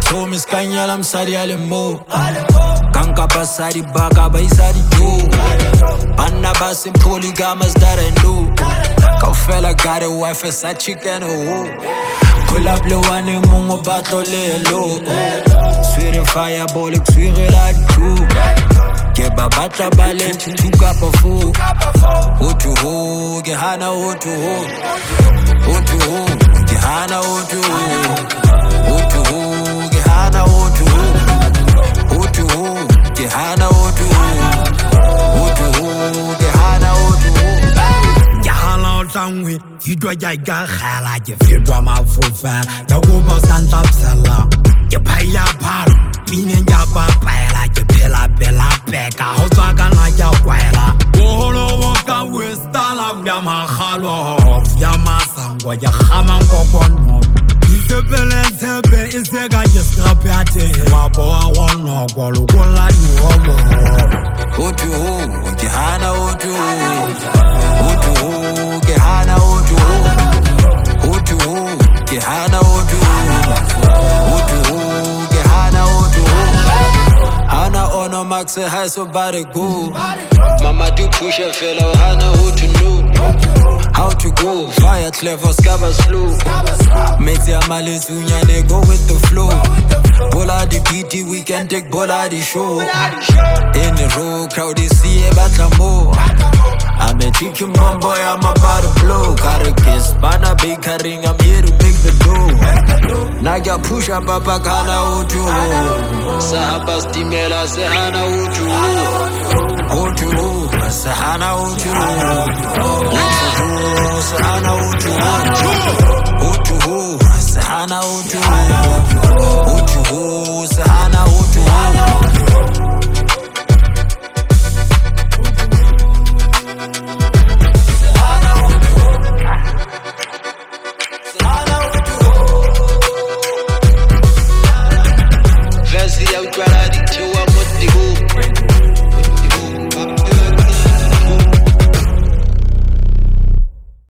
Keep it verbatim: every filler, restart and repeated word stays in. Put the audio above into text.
so miskanyala msadi alemo Kanka basadi baka baisadi do Banna basim polygamous that I know Kaufela got a wife as a chicken oh Pull up le one mungo bato le lo Sweet and fireball sweet like two Keba bata bale tuka pa fu Otu ho gehana otu ho Otu ho gehana otu ho Otu ho gehana otu ho Otu ho gehana otu ho Otu ho gehana otu ho Gehana otangwe Yidwa jaiga khala Jefidwa mafufa Yakubo santa psala Jepaya paro Mine njaba paela Jepela bela peka Hoswaka na jakwela Oholo waka westala Vyama khalo Vyama sangwa Jahama mkokono Isepele sepe Isega jeskrape ate Waboa wano Gwalo gola yuhobo Otu ho Gehana otu ho Otu ho Gehana otu ho Otu ho Gehana otu ho Otu ho Gehana otu ho Hana ono max high so body go Mama do push a fellow Hana who to know How to go Fire clever scabba slow Makes ya malice unyane go with the flow Bola the P T we can take bola the show In the row crowd is see a battle more I'm a chicken bomb boy, I'm about to blow. Got a kiss, bana big ring, I'm here to make the dough. Naga push up, papa kana uju. Sahaba stimela, sehana uju. Uju, sehana uju. Uju, sehana uju. Uju, sehana uju.